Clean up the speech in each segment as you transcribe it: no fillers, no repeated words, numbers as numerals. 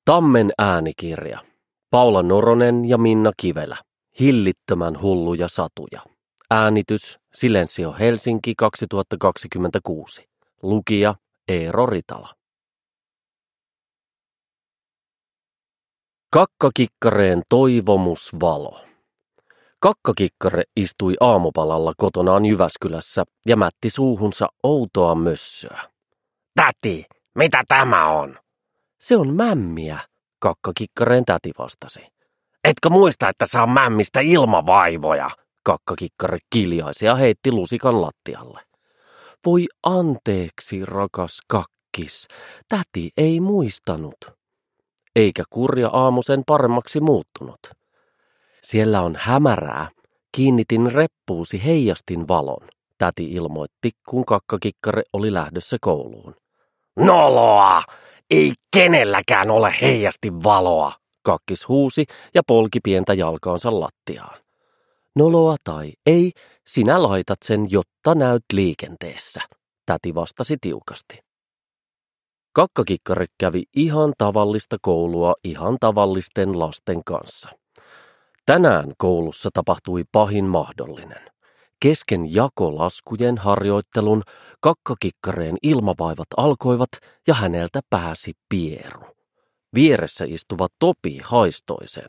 Tammen äänikirja. Paula Noronen ja Minna Kivelä. Hillittömän hulluja satuja. Äänitys Silensio Helsinki 2026. Lukija Eero Ritala. Kakkakikkareen toivomusvalo. Kakkakikkare istui aamupalalla kotonaan Jyväskylässä ja mätti suuhunsa outoa mössöä. Täti, mitä tämä on? Se on mämmiä, kakkakikkareen täti vastasi. Etkö muista, että saa mämmistä ilmavaivoja? Kakkakikkare kiljaisi ja heitti lusikan lattialle. Voi anteeksi, rakas kakkis, täti ei muistanut. Eikä kurja aamu sen paremmaksi muuttunut. Siellä on hämärää, kiinnitin reppuusi heijastin valon, täti ilmoitti, kun kakkakikkare oli lähdössä kouluun. Noloa! Ei kenelläkään ole heijastin valoa! Kakkis huusi ja polki pientä jalkaansa lattiaan. Noloa tai ei, sinä laitat sen, jotta näyt liikenteessä, täti vastasi tiukasti. Kakkakikkare kävi ihan tavallista koulua ihan tavallisten lasten kanssa. Tänään koulussa tapahtui pahin mahdollinen. Kesken jakolaskujen harjoittelun kakkakikkareen ilmavaivat alkoivat ja häneltä pääsi pieru. Vieressä istuva Topi haistoi sen.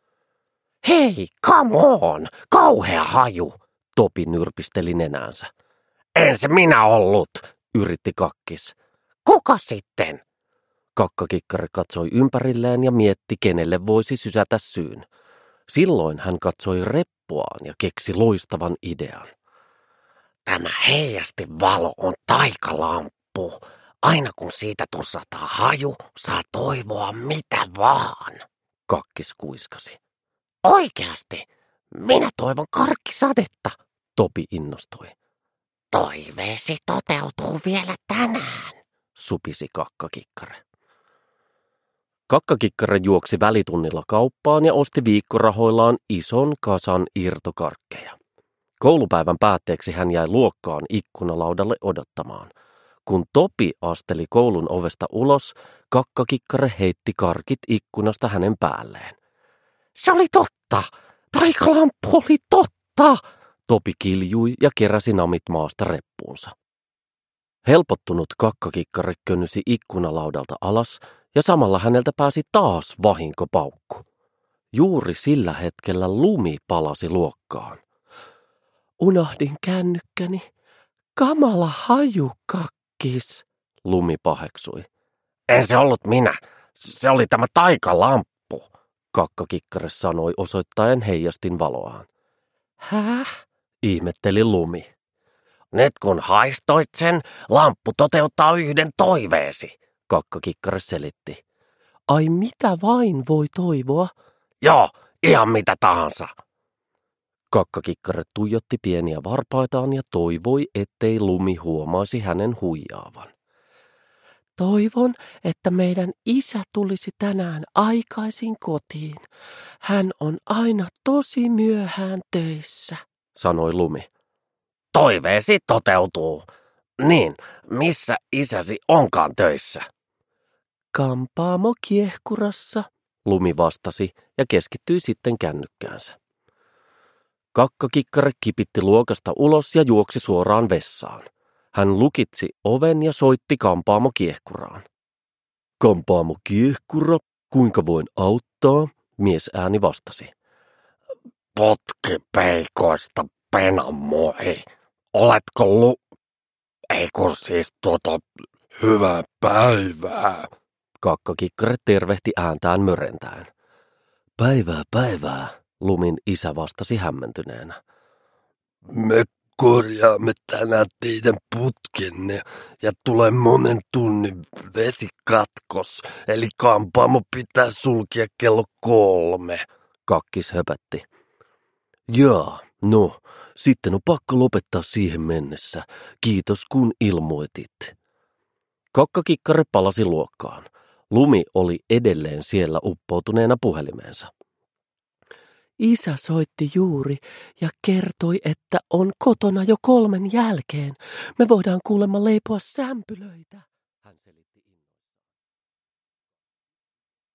Hei, come on! Kauhea haju! Topi nyrpisteli nenäänsä. En se minä ollut, yritti kakkis. Kuka sitten? Kakkakikkare katsoi ympärilleen ja mietti, kenelle voisi sysätä syyn. Silloin hän katsoi reppuaan ja keksi loistavan idean. Tämä heijasti valo on taikalamppu. Aina kun siitä tossataan haju, saa toivoa mitä vaan. Kakkis kuiskasi. Oikeasti? Minä toivon karkkisadetta, Topi innostui. Toiveesi toteutuu vielä tänään, supisi kakkakikkare. Kakkakikkare juoksi välitunnilla kauppaan ja osti viikkorahoillaan ison kasan irtokarkkeja. Koulupäivän päätteeksi hän jäi luokkaan ikkunalaudalle odottamaan. Kun Topi asteli koulun ovesta ulos, kakkakikkare heitti karkit ikkunasta hänen päälleen. Se oli totta! Taikalamppu oli totta! Topi kiljui ja keräsi namit maasta reppuunsa. Helpottunut kakkakikkare könnysi ikkunalaudalta alas ja samalla häneltä pääsi taas vahinkopaukku. Juuri sillä hetkellä lumi palasi luokkaan. Unohdin kännykkäni. Kamala haju, kakkis, lumi paheksui. En se ollut minä. Se oli tämä taikalamppu, kakkakikkare sanoi osoittaen heijastin valoaan. Häh? Ihmetteli lumi. Nyt kun haistoit sen, lamppu toteuttaa yhden toiveesi, kakkakikkare selitti. Ai mitä vain voi toivoa? Joo, ihan mitä tahansa. Kakkakikkare tuijotti pieniä varpaitaan ja toivoi, ettei lumi huomaisi hänen huijaavan. Toivon, että meidän isä tulisi tänään aikaisin kotiin. Hän on aina tosi myöhään töissä, sanoi lumi. Toiveesi toteutuu. Niin, missä isäsi onkaan töissä? Kampaamo Kiehkurassa, lumi vastasi ja keskittyi sitten kännykkäänsä. Kakkakikkare kipitti luokasta ulos ja juoksi suoraan vessaan. Hän lukitsi oven ja soitti Kampaamo Kiehkuraan. Kampaamo Kiehkura, kuinka voin auttaa? Mies ääni vastasi. Putkipeikoista penamoi. Oletko hyvää päivää. Kakkakikkare tervehti ääntään mörentaen. Päivää, lumin isä vastasi hämmentyneenä. Me korjaamme tänään teidän putkenne ja tulee monen tunnin vesikatkos, eli kampaamo pitää sulkea kello 3, kakkis höpötti. Jaa, no, sitten on pakko lopettaa siihen mennessä. Kiitos kun ilmoitit. Kakkakikkare palasi luokkaan. Lumi oli edelleen siellä uppoutuneena puhelimeensa. Isä soitti juuri ja kertoi, että on kotona jo 3 jälkeen. Me voidaan kuulemma leipoa sämpylöitä.